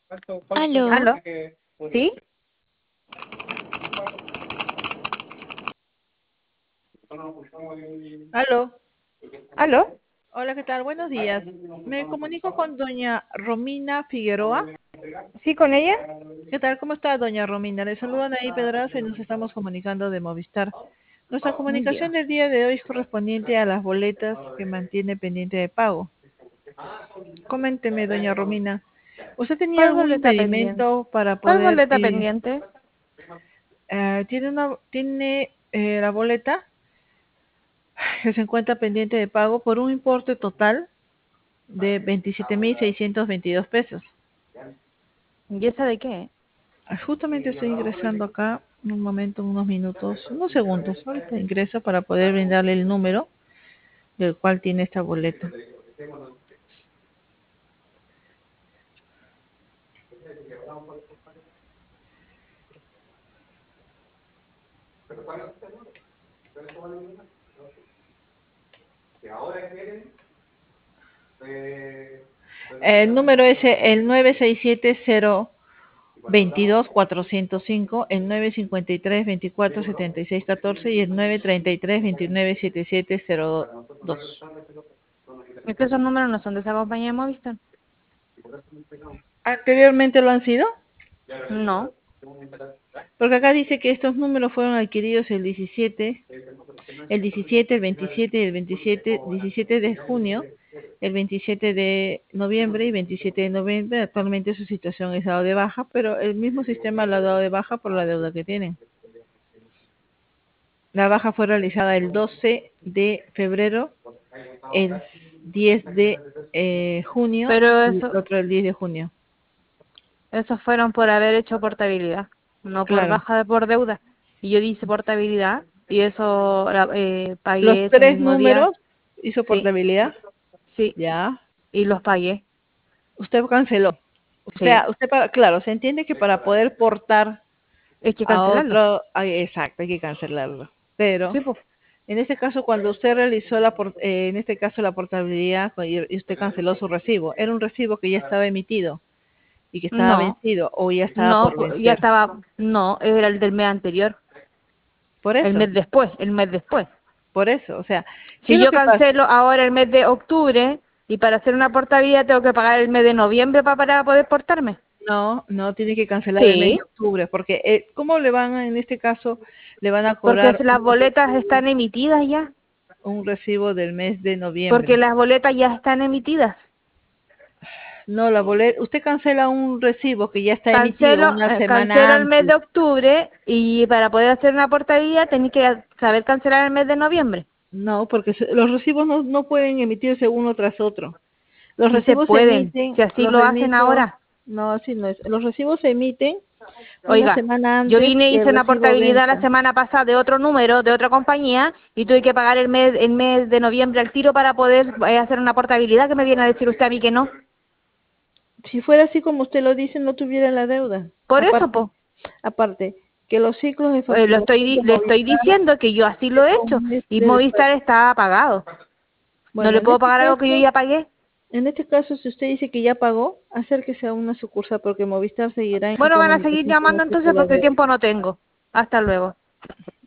Aló. ¿Aló? ¿Sí? Aló. ¿Aló? Hola, ¿qué tal? Buenos días. Me comunico con doña Romina Figueroa. ¿Sí con ella? ¿Qué tal? ¿Cómo está, doña Romina? Le saludan ahí Pedraza y nos estamos comunicando de Movistar. Nuestra comunicación Ya. del día de hoy es correspondiente a las boletas que mantiene pendiente de pago. Coménteme, doña Romina, ¿usted tenía ¿Cuál algún boleta pendiente? impedimento para ¿Cuál poder, boleta pendiente? tiene la boleta que se encuentra pendiente de pago por un importe total de 27.622 pesos? ¿Y esa de qué? Justamente estoy ingresando acá, en un momento, unos minutos, unos segundos. Ahorita ingreso para poder brindarle el número del cual tiene esta boleta. El número es el 967-022-405, el 953-24-76-14 y el 933-29-7702. Es que esos números no son de esa compañía de Movistar. ¿Anteriormente lo han sido? No. Porque acá dice que estos números fueron adquiridos el 17, el 27 y el 17 de junio, el 27 de noviembre y 27 de noviembre. Actualmente su situación es dado de baja, pero el mismo sistema lo ha dado de baja por la deuda que tienen. La baja fue realizada el 12 de febrero, el 10 de junio Pero y el eso, otro el 10 de junio. esos fueron por haber hecho portabilidad, no por Claro. baja de por deuda. Y yo hice portabilidad y eso Los pagué ese tres mismo día. números hizo Sí, portabilidad. sí. Ya. Y los pagué. Usted canceló. O Sí. sea, claro, se entiende que para poder portar Hay que a cancelarlo. otro, exacto, hay que cancelarlo. Pero Sí, pues. en este caso, cuando usted realizó en este caso la portabilidad y usted canceló su recibo, era un recibo que ya estaba emitido y que estaba No, vencido o ya estaba no, por ya vencer. estaba, no, era el del mes anterior, Por el eso, mes después, el mes después. por eso. O sea, ¿qué es Si lo yo que pasa? cancelo ahora el mes de octubre y para hacer una portabilidad tengo que pagar el mes de noviembre para poder portarme. No, no tiene que cancelar el mes Sí, de octubre, porque ¿cómo le van en este caso? Le van a porque cobrar las boletas están emitidas ya, un recibo del mes de porque noviembre. las boletas ya están emitidas. No, la boleta, usted cancela un recibo que ya está emitido Cancelo, una semana cancelo el mes antes. de octubre y para poder hacer una portabilidad tenés que saber cancelar el mes de noviembre. No, porque los recibos no pueden emitirse uno tras otro. Los Si se recibos se pueden, emiten, si así lo hacen ahora. no, así no es. Los recibos se emiten una Oiga, semana yo antes vine, que hice el una recibo portabilidad la venza. semana pasada de otro número, de otra compañía, y tuve que pagar el mes de noviembre al tiro para poder hacer una portabilidad, que me viene a decir usted a mí que no. Si fuera así como usted lo dice, no tuviera la deuda. Por eso, Aparte, pues, aparte que los ciclos de facturación de le estoy Movistar diciendo que yo así lo es he hecho, un mes y Movistar está pagado. ¿No Bueno, le puedo pagar algo que yo ya pagué? en este caso, si usted dice que ya pagó, acérquese a una sucursal porque Movistar seguirá en Bueno, van a seguir comunicación con llamando usted entonces porque todavía. tiempo no tengo. Hasta luego.